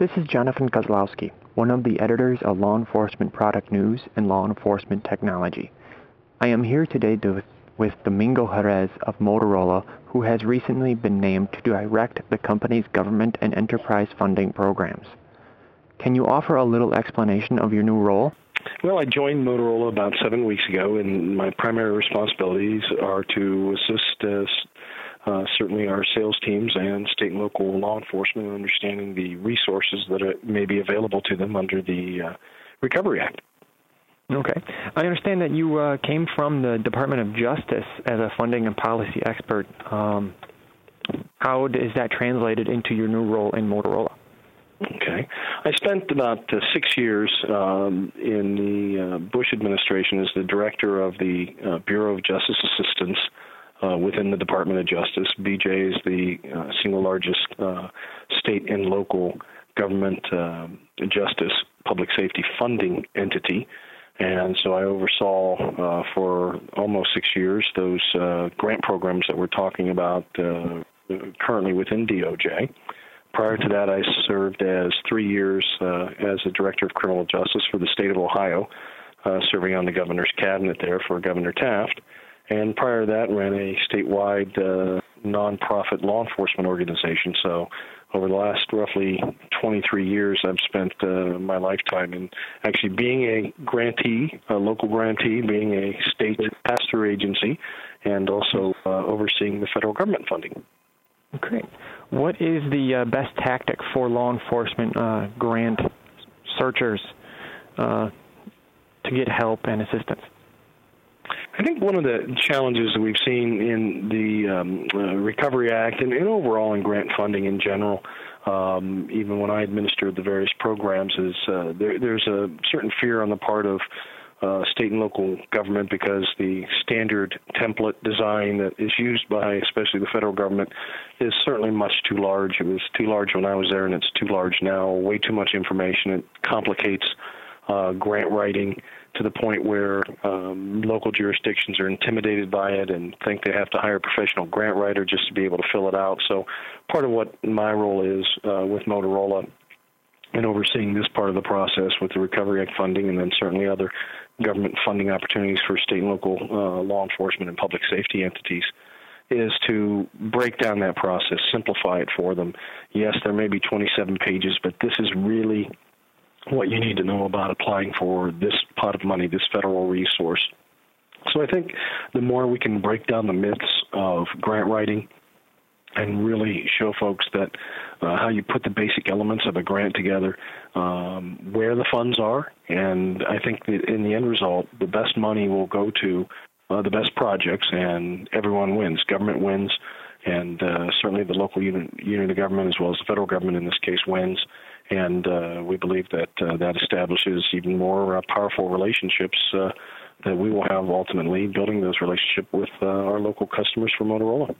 This is Jonathan Kozlowski, one of the editors of Law Enforcement Product News and Law Enforcement Technology. I am here today with Domingo Jerez of Motorola, who has recently been named to direct the company's government and enterprise funding programs. Can you offer a little explanation of your new role? Well, I joined Motorola about 7 weeks ago, and my primary responsibilities are to assist certainly our sales teams and state and local law enforcement in understanding the resources that may be available to them under the Recovery Act. Okay. I understand that you came from the Department of Justice as a funding and policy expert. How is that translated into your new role in Motorola? Okay. I spent about 6 years in the Bush administration as the director of the Bureau of Justice Assistance within the Department of Justice. BJ is the single largest state and local government justice public safety funding entity. And so I oversaw for almost 6 years those grant programs that we're talking about currently within DOJ. Prior to that, I served as 3 years as a director of criminal justice for the state of Ohio, serving on the governor's cabinet there for Governor Taft. And prior to that, ran a statewide nonprofit law enforcement organization. So over the last roughly 23 years, I've spent my lifetime in actually being a grantee, a local grantee, being a state pass-through agency, and also overseeing the federal government funding. Great. What is the best tactic for law enforcement grant searchers to get help and assistance? I think one of the challenges that we've seen in the Recovery Act and overall in grant funding in general, even when I administered the various programs, is there's a certain fear on the part of state and local government because the standard template design that is used by especially the federal government is certainly much too large. It was too large when I was there, and it's too large now. Way too much information. It complicates grant writing to the point where local jurisdictions are intimidated by it and think they have to hire a professional grant writer just to be able to fill it out. So part of what my role is with Motorola in overseeing this part of the process with the Recovery Act funding and then certainly other government funding opportunities for state and local law enforcement and public safety entities is to break down that process, simplify it for them. Yes, there may be 27 pages, but this is really what you need to know about applying for this pot of money, this federal resource. So I think the more we can break down the myths of grant writing and really show folks that how you put the basic elements of a grant together, where the funds are, and I think that in the end result, the best money will go to the best projects, and everyone wins. Government wins, and certainly the local unit of government as well as the federal government in this case wins. And we believe that that establishes even more powerful relationships that we will have ultimately building those relationships with our local customers for Motorola.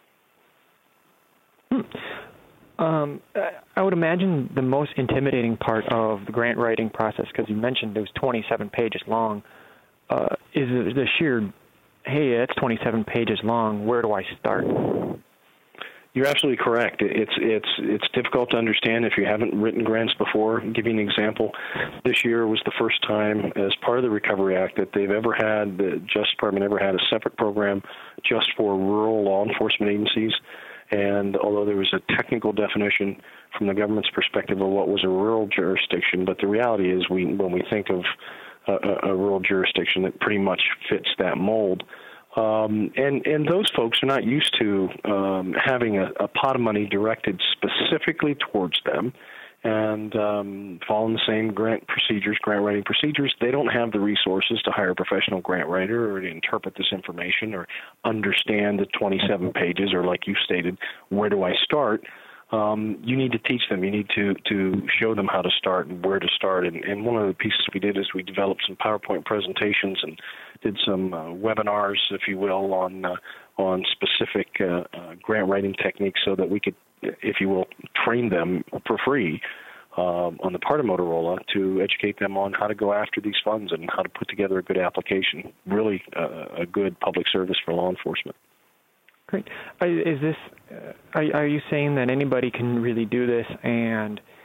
I would imagine the most intimidating part of the grant writing process, because you mentioned it was 27 pages long, is the sheer, hey, that's 27 pages long, where do I start? You're absolutely correct. It's difficult to understand if you haven't written grants before. I'll give you an example. This year was the first time, as part of the Recovery Act, that they've ever had, the Justice Department ever had a separate program just for rural law enforcement agencies. And although there was a technical definition from the government's perspective of what was a rural jurisdiction, but the reality is when we think of a rural jurisdiction, it pretty much fits that mold. And those folks are not used to having a pot of money directed specifically towards them and following the same grant writing procedures. They don't have the resources to hire a professional grant writer or to interpret this information or understand the 27 pages or, like you stated, where do I start? You need to teach them. You need to show them how to start and where to start. And one of the pieces we did is we developed some PowerPoint presentations and did some webinars, if you will, on specific grant writing techniques so that we could, if you will, train them for free on the part of Motorola to educate them on how to go after these funds and how to put together a good application, really a good public service for law enforcement. Great. Are you saying that anybody can really do this and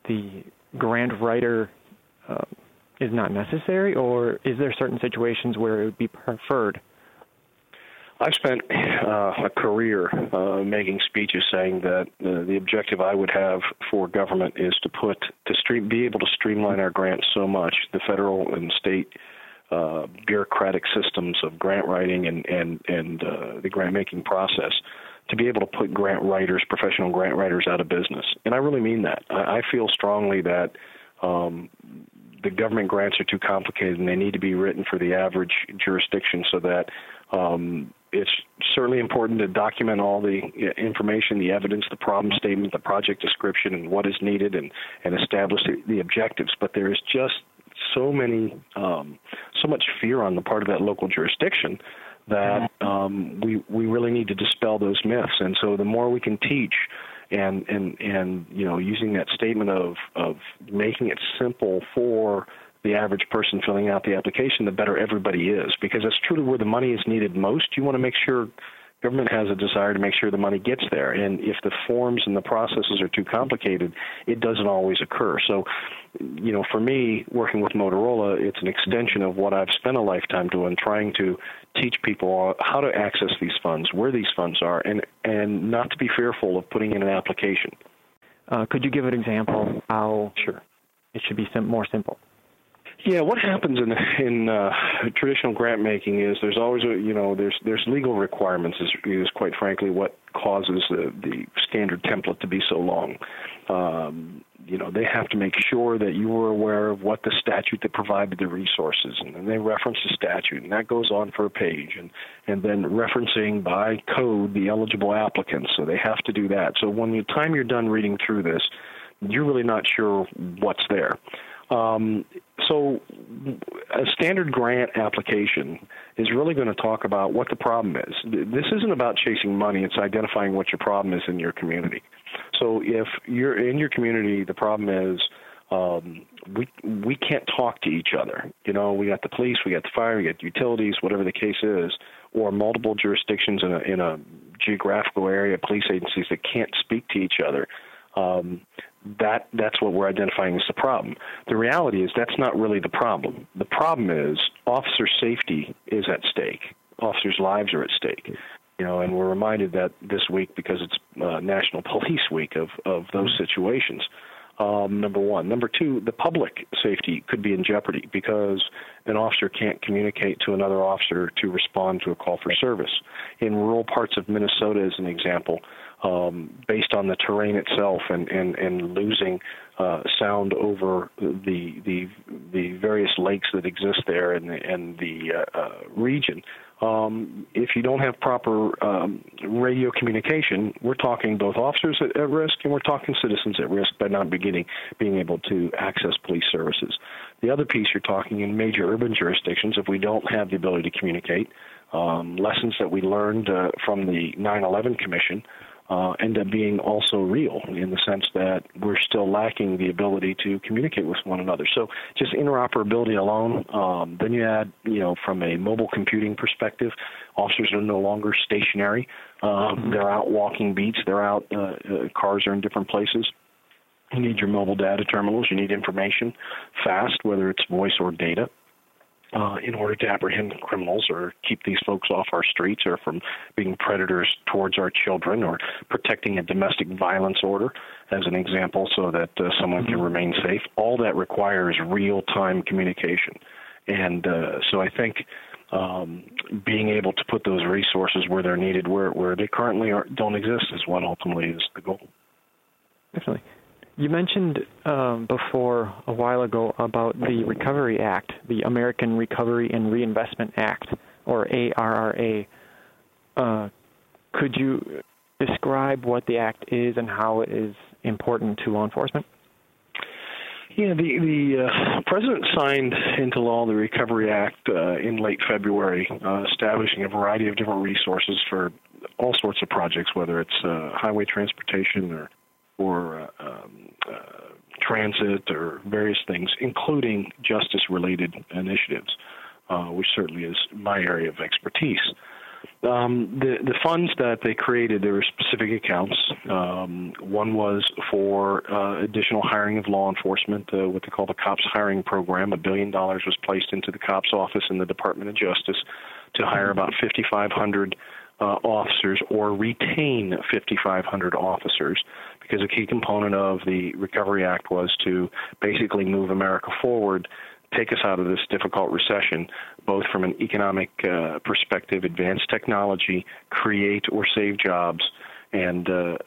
the grant writer is not necessary, or is there certain situations where it would be preferred? I've spent a career making speeches saying that the objective I would have for government is be able to streamline our grants so much, the federal and state bureaucratic systems of grant writing and the grant making process, to be able to put grant writers, professional grant writers, out of business. And I really mean that. I feel strongly that the government grants are too complicated and they need to be written for the average jurisdiction, so that it's certainly important to document all the information, the evidence, the problem statement, the project description, and what is needed, and establish the objectives. But there is just so much fear on the part of that local jurisdiction that we really need to dispel those myths. And so the more we can teach, and using that statement of making it simple for the average person filling out the application, the better everybody is, because that's truly where the money is needed most. You want to make sure government has a desire to make sure the money gets there. And if the forms and the processes are too complicated, it doesn't always occur. So, for me, working with Motorola, it's an extension of what I've spent a lifetime doing, trying to teach people how to access these funds, where these funds are, and not to be fearful of putting in an application. Could you give an example how Sure. It should be more simple? Yeah, what happens in traditional grant making is there's always there's legal requirements is quite frankly what causes the standard template to be so long. They have to make sure that you are aware of what the statute that provided the resources, and then they reference the statute, and that goes on for a page, and then referencing by code the eligible applicants, so they have to do that. So when the time you're done reading through this, you're really not sure what's there. So a standard grant application is really going to talk about what the problem is. This isn't about chasing money. It's identifying what your problem is in your community. So if you're in your community, the problem is we can't talk to each other. We got the police, we got the fire, we got the utilities, whatever the case is, or multiple jurisdictions in a geographical area, police agencies that can't speak to each other. That's what we're identifying as the problem. The reality is that's not really the problem. The problem is officer safety is at stake. Officers' lives are at stake. And we're reminded that this week because it's National Police Week of those situations. Number one. Number two, the public safety could be in jeopardy because an officer can't communicate to another officer to respond to a call for service. In rural parts of Minnesota, as an example, based on the terrain itself and losing sound over the various lakes that exist there and the region. If you don't have proper radio communication, we're talking both officers at risk and we're talking citizens at risk by not being able to access police services. The other piece, you're talking in major urban jurisdictions, if we don't have the ability to communicate, lessons that we learned from the 9/11 Commission end up being also real in the sense that we're still lacking the ability to communicate with one another. So just interoperability alone, then you add, from a mobile computing perspective, officers are no longer stationary. They're out walking beats. They're out, cars are in different places. You need your mobile data terminals. You need information fast, whether it's voice or data. In order to apprehend criminals or keep these folks off our streets or from being predators towards our children or protecting a domestic violence order, as an example, so that someone can remain safe. All that requires real-time communication. And so I think being able to put those resources where they're needed, where they currently don't exist, is what ultimately is the goal. Definitely. You mentioned before a while ago about the Recovery Act, the American Recovery and Reinvestment Act, or ARRA. Could you describe what the act is and how it is important to law enforcement? Yeah, the President signed into law the Recovery Act in late February, establishing a variety of different resources for all sorts of projects, whether it's highway transportation or transit or various things, including justice-related initiatives, which certainly is my area of expertise. The funds that they created, there were specific accounts. One was for additional hiring of law enforcement, what they call the COPS hiring program. $1 billion was placed into the COPS office in the Department of Justice to hire about 5,500 officers or retain 5,500 officers, because a key component of the Recovery Act was to basically move America forward, take us out of this difficult recession, both from an economic perspective, advance technology, create or save jobs, and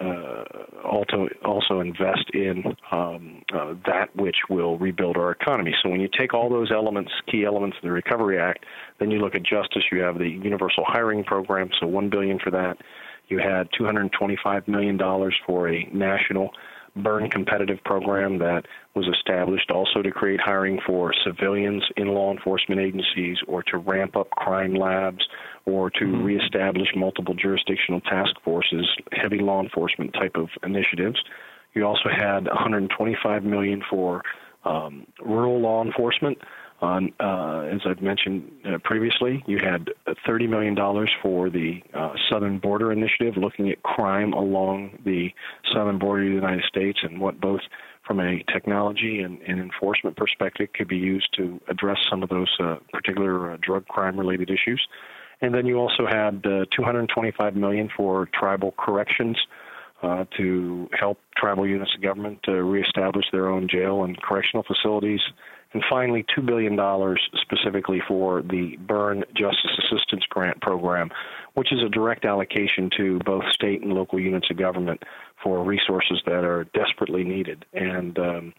also invest in that which will rebuild our economy. So when you take all those elements, key elements of the Recovery Act, then you look at justice, you have the Universal Hiring Program, so $1 billion for that. You had $225 million for a national burn competitive program that was established also to create hiring for civilians in law enforcement agencies, or to ramp up crime labs, or to reestablish multiple jurisdictional task forces, heavy law enforcement type of initiatives. You also had $125 million for rural law enforcement. As I've mentioned previously, you had $30 million for the Southern Border Initiative, looking at crime along the southern border of the United States and what both from a technology and enforcement perspective could be used to address some of those particular drug crime-related issues. And then you also had $225 million for tribal corrections to help tribal units of government reestablish their own jail and correctional facilities. And finally, $2 billion specifically for the Burn Justice Assistance Grant Program, which is a direct allocation to both state and local units of government for resources that are desperately needed. And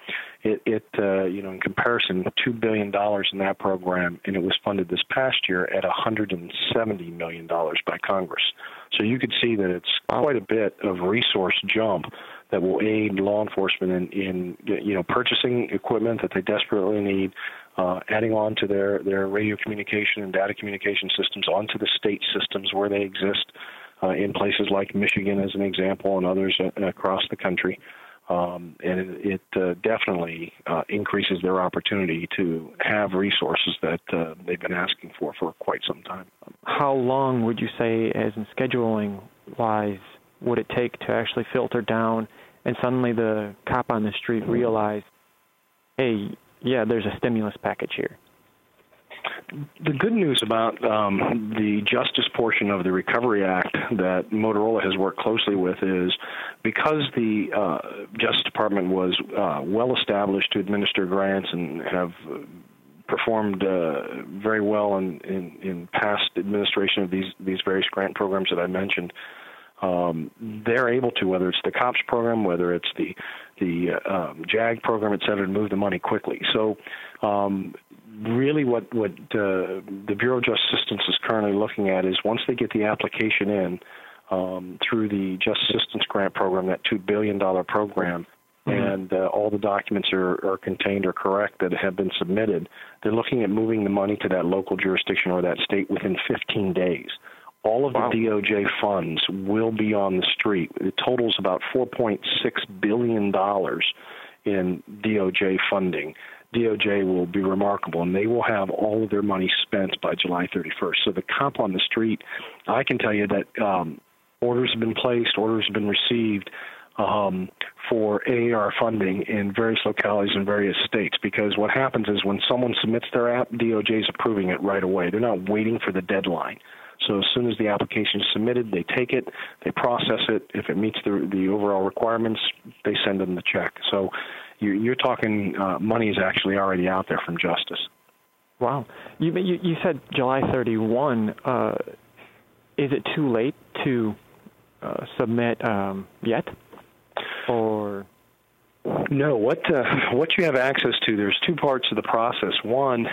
in comparison, $2 billion in that program, and it was funded this past year at $170 million by Congress. So you could see that it's quite a bit of resource jump that will aid law enforcement in purchasing equipment that they desperately need, adding on to their radio communication and data communication systems onto the state systems where they exist in places like Michigan, as an example, and others across the country. And it definitely increases their opportunity to have resources that they've been asking for quite some time. How long would you say, as in scheduling-wise, would it take to actually filter down and suddenly the cop on the street realize, hey, yeah, there's a stimulus package here? The good news about the justice portion of the Recovery Act that Motorola has worked closely with is because the Justice Department was well established to administer grants and have performed very well in past administration of these various grant programs that I mentioned. They're able to, whether it's the COPS program, whether it's the JAG program, et cetera, to move the money quickly. So really what the Bureau of Justice Assistance is currently looking at is once they get the application in through the Justice Assistance Grant Program, that $2 billion program, and all the documents are contained or correct that have been submitted, they're looking at moving the money to that local jurisdiction or that state within 15 days. All of the DOJ funds will be on the street. It totals about $4.6 billion in DOJ funding. DOJ will be remarkable, and they will have all of their money spent by July 31st. So the cop on the street, I can tell you that orders have been placed, orders have been received for AAR funding in various localities in various states, because what happens is when someone submits their app, DOJ is approving it right away. They're not waiting for the deadline. So as soon as the application is submitted, they take it, they process it. If it meets the overall requirements, they send them the check. So you're talking money is actually already out there from Justice. Wow. You said July 31. Is it too late to submit yet? Or no, what you have access to, there's two parts of the process. One,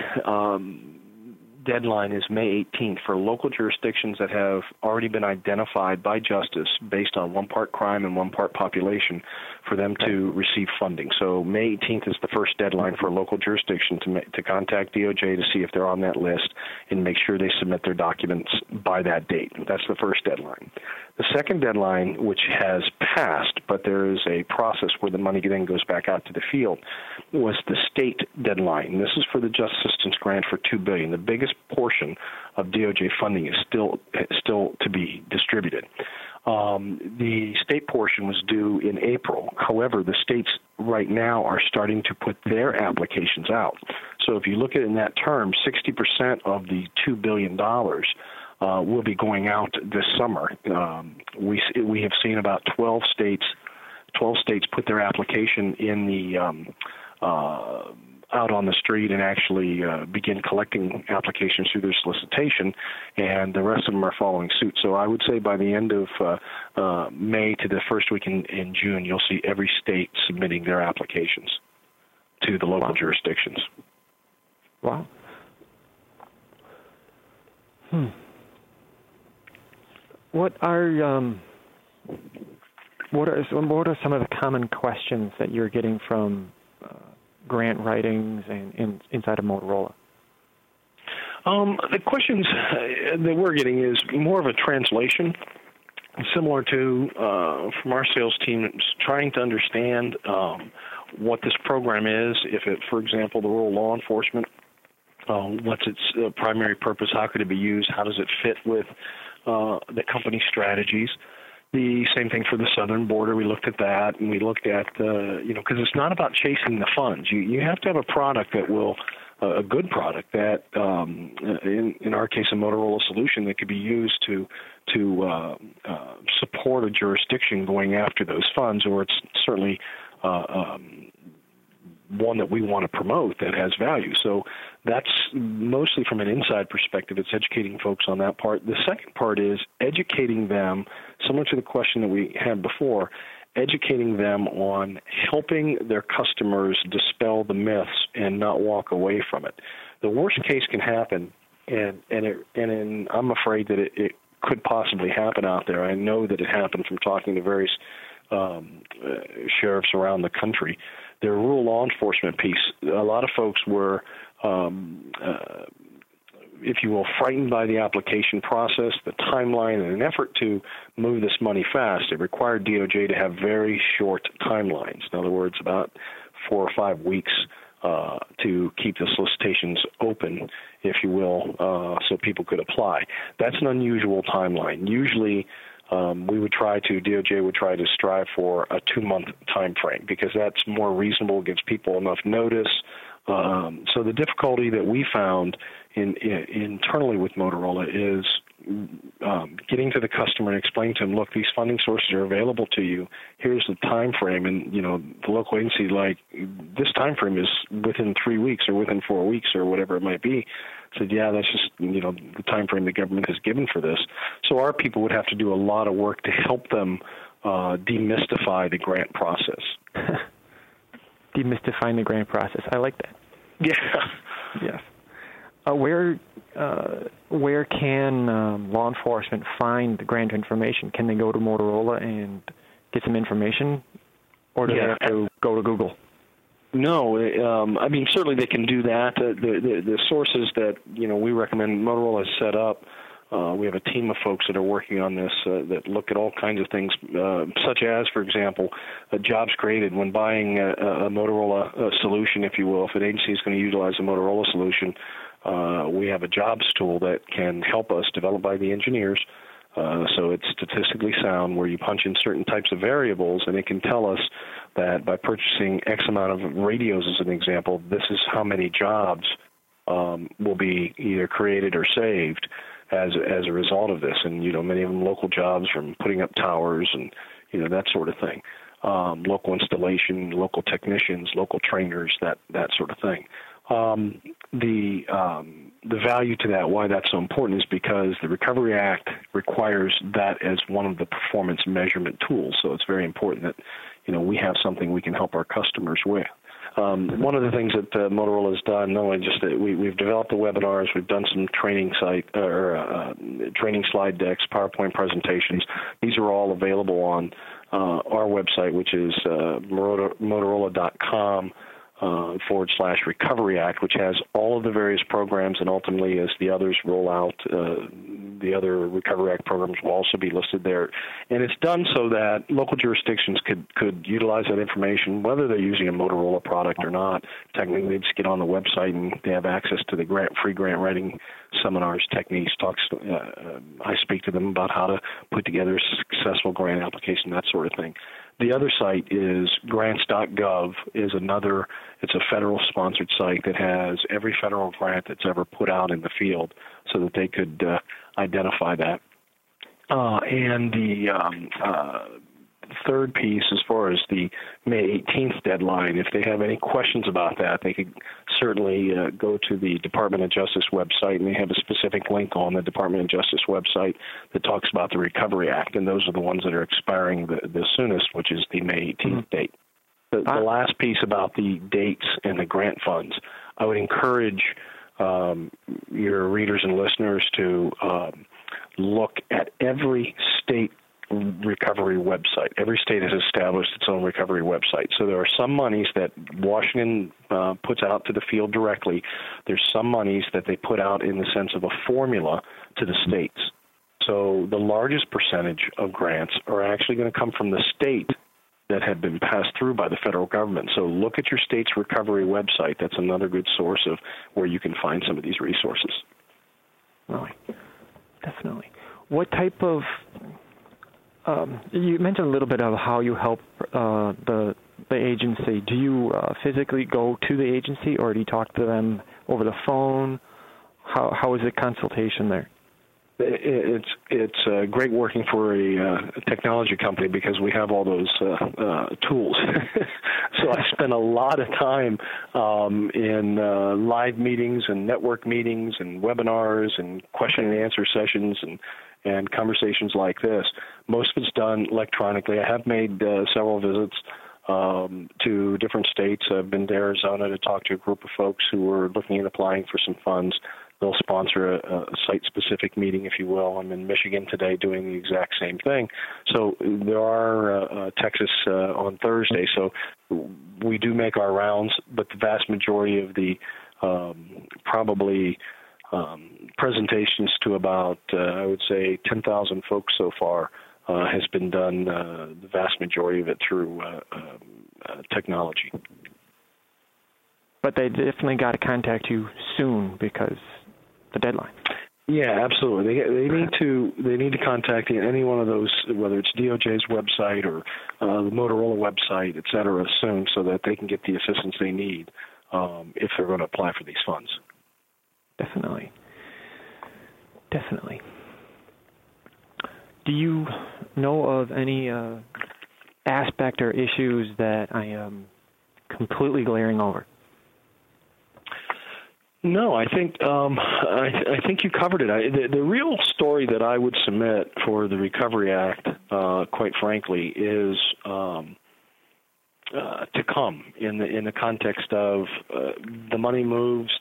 deadline is May 18th for local jurisdictions that have already been identified by Justice based on one part crime and one part population for them to receive funding. So May 18th is the first deadline for a local jurisdiction to contact DOJ to see if they're on that list and make sure they submit their documents by that date. That's the first deadline. The second deadline, which has passed, but there is a process where the money then goes back out to the field, was the state deadline. This is for the Just Assistance Grant for $2 billion. The biggest portion of DOJ funding is still to be distributed. The state portion was due in April. However, the states right now are starting to put their applications out. So if you look at it in that term, 60% of the $2 billion will be going out this summer. We have seen about 12 states put their application in the out on the street and actually begin collecting applications through their solicitation, and the rest of them are following suit. So I would say by the end of May to the first week in June, you'll see every state submitting their applications to the local jurisdictions. Wow. What are some of the common questions that you're getting from grant writings and inside of Motorola? The questions that we're getting is more of a translation, similar to from our sales team, trying to understand what this program is. If it, for example, the rural law enforcement, what's its primary purpose? How could it be used? How does it fit with the company strategies? The same thing for the southern border. We looked at that, and we looked at, because it's not about chasing the funds. You have to have a product that will, a good product that, in our case, a Motorola solution that could be used to support a jurisdiction going after those funds, or it's certainly one that we want to promote that has value. So that's mostly from an inside perspective. It's educating folks on that part. The second part is educating them, similar to the question that we had before, educating them on helping their customers dispel the myths and not walk away from it. The worst case can happen, and I'm afraid that it could possibly happen out there. I know that it happened from talking to various sheriffs around the country. Their rural law enforcement piece, a lot of folks were, if you will, frightened by the application process, the timeline, and an effort to move this money fast. It required DOJ to have very short timelines. In other words, about 4 or 5 weeks to keep the solicitations open, if you will, so people could apply. That's an unusual timeline. Usually, DOJ would try to strive for a 2-month time frame because that's more reasonable, gives people enough notice. So the difficulty that we found internally with Motorola is getting to the customer and explaining to them, look, these funding sources are available to you. Here's the time frame, and the local agency, like, this time frame is within 3 weeks or within 4 weeks or whatever it might be. Said, yeah, that's just the time frame the government has given for this. So our people would have to do a lot of work to help them demystify the grant process. Demystifying the grant process. I like that. Yeah. Yes. Where can law enforcement find the grant information? Can they go to Motorola and get some information, or do they have to go to Google? No, certainly they can do that. The sources that we recommend, Motorola has set up. We have a team of folks that are working on this that look at all kinds of things, such as, for example, jobs created when buying a Motorola solution, if you will. If an agency is going to utilize a Motorola solution, we have a jobs tool that can help us, developed by the engineers. So it's statistically sound, where you punch in certain types of variables, and it can tell us that by purchasing X amount of radios, as an example, this is how many jobs will be either created or saved as a result of this. And, many of them local jobs, from putting up towers and, that sort of thing. Local installation, local technicians, local trainers, that sort of thing. The value to that, why that's so important, is because the Recovery Act requires that as one of the performance measurement tools. So it's very important that, we have something we can help our customers with. One of the things that Motorola has done, not only just that we've developed the webinars, we've done some training training slide decks, PowerPoint presentations. These are all available on our website, which is Motorola.com. /Recovery Act, which has all of the various programs, and ultimately, as the others roll out, the other Recovery Act programs will also be listed there. And it's done so that local jurisdictions could utilize that information, whether they're using a Motorola product or not. Technically, they just get on the website and they have access to the free grant writing seminars, techniques, talks. I speak to them about how to put together a successful grant application, that sort of thing. The other site is grants.gov. It's a federal-sponsored site that has every federal grant that's ever put out in the field so that they could identify that. And the third piece, as far as the May 18th deadline, if they have any questions about that, they could certainly go to the Department of Justice website, and they have a specific link on the Department of Justice website that talks about the Recovery Act, and those are the ones that are expiring the soonest, which is the May 18th date. The last piece about the dates and the grant funds, I would encourage your readers and listeners to look at every state recovery website. Every state has established its own recovery website. So there are some monies that Washington puts out to the field directly. There's some monies that they put out in the sense of a formula to the states. So the largest percentage of grants are actually going to come from the state that have been passed through by the federal government. So look at your state's recovery website. That's another good source of where you can find some of these resources. Right. Definitely. What type of you mentioned a little bit of how you help the agency. Do you physically go to the agency, or do you talk to them over the phone? How is the consultation there? It's great working for a technology company because we have all those tools. So I spend a lot of time in live meetings and network meetings and webinars and question and answer sessions and conversations like this. Most of it's done electronically. I have made several visits to different states. I've been to Arizona to talk to a group of folks who were looking at applying for some funds. They'll sponsor a site-specific meeting, if you will. I'm in Michigan today doing the exact same thing. So there are Texas on Thursday. So we do make our rounds, but the vast majority of the presentations to about, I would say, 10,000 folks so far has been done, the vast majority of it through technology. But they definitely got to contact you soon because the deadline. Yeah, absolutely. They need to contact any one of those, whether it's DOJ's website or the Motorola website, et cetera, soon, so that they can get the assistance they need if they're going to apply for these funds. Definitely. Do you know of any aspect or issues that I am completely glaring over? No, I think I think you covered it. The real story that I would submit for the Recovery Act, quite frankly, is to come in the context of the money moves.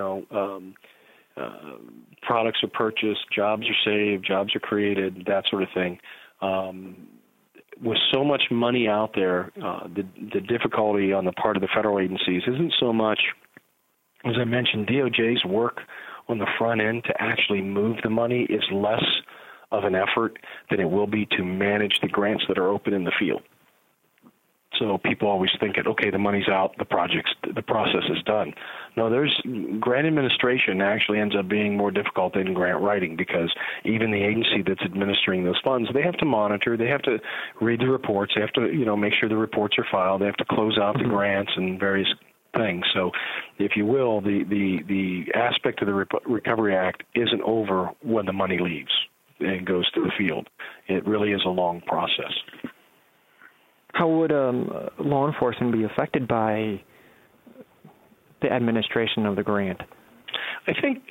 Products are purchased, jobs are saved, jobs are created, that sort of thing. With so much money out there, the difficulty on the part of the federal agencies isn't so much, as I mentioned, DOJ's work on the front end to actually move the money is less of an effort than it will be to manage the grants that are open in the field. So people always think, okay, the money's out, the process is done. No, grant administration actually ends up being more difficult than grant writing because even the agency that's administering those funds, they have to monitor, they have to read the reports, they have to, make sure the reports are filed, they have to close out the grants and various things. So, if you will, the aspect of the Recovery Act isn't over when the money leaves and goes to the field. It really is a long process. How would law enforcement be affected by the administration of the grant? I think,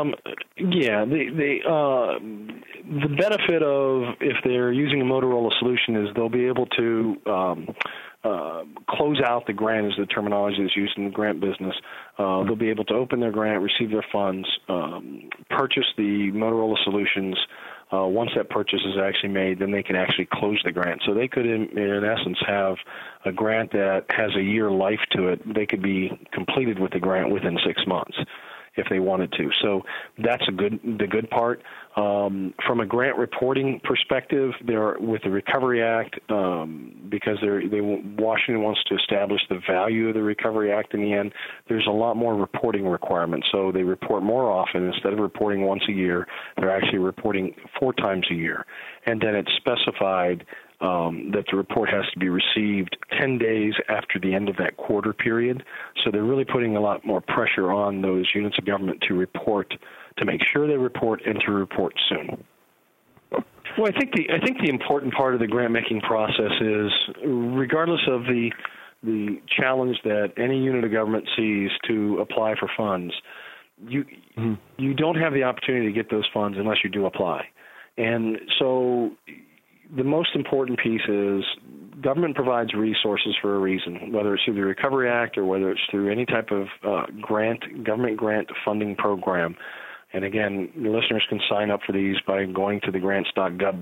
the benefit of if they're using a Motorola solution is they'll be able to close out the grant, is the terminology that's used in the grant business. They'll be able to open their grant, receive their funds, purchase the Motorola solutions. Once that purchase is actually made, then they can actually close the grant. So they could, in essence, have a grant that has a year life to it. They could be completed with the grant within 6 months. if they wanted to. So that's the good part. From a grant reporting perspective, with the Recovery Act, because Washington wants to establish the value of the Recovery Act in the end, there's a lot more reporting requirements. So they report more often. Instead of reporting once a year, they're actually reporting 4 times a year. And then it's specified that the report has to be received 10 days after the end of that quarter period. So they're really putting a lot more pressure on those units of government to report, to make sure they report, and to report soon. Well, I think the important part of the grant-making process is, regardless of the challenge that any unit of government sees to apply for funds, you don't have the opportunity to get those funds unless you do apply. And so the most important piece is government provides resources for a reason, whether it's through the Recovery Act or whether it's through any type of government grant funding program. And again, listeners can sign up for these by going to the grants.gov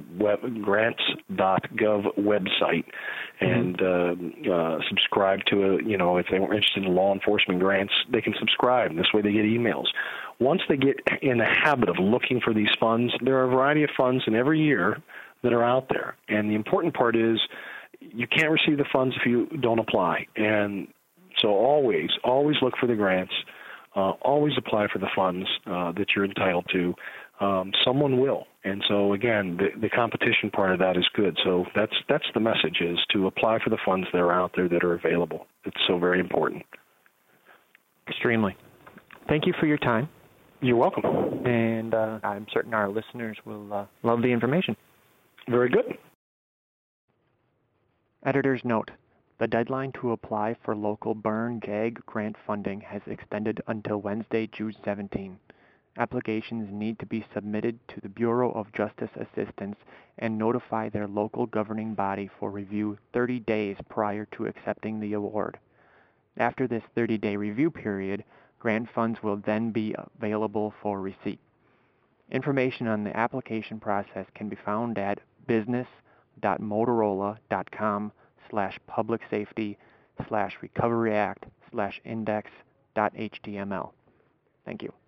website and subscribe to if they were interested in law enforcement grants, they can subscribe. This way they get emails. Once they get in the habit of looking for these funds, there are a variety of funds in every year that are out there. And the important part is you can't receive the funds if you don't apply. And so always look for the grants. Always apply for the funds that you're entitled to. Someone will. And so, again, the competition part of that is good. So that's the message, is to apply for the funds that are out there that are available. It's so very important. Extremely. Thank you for your time. You're welcome. And I'm certain our listeners will love the information. Very good. Editor's note. The deadline to apply for local burn JAG grant funding has extended until Wednesday, June 17. Applications need to be submitted to the Bureau of Justice Assistance and notify their local governing body for review 30 days prior to accepting the award. After this 30-day review period, grant funds will then be available for receipt. Information on the application process can be found at business.motorola.com/publicsafety/recoveryact/index.html. Thank you.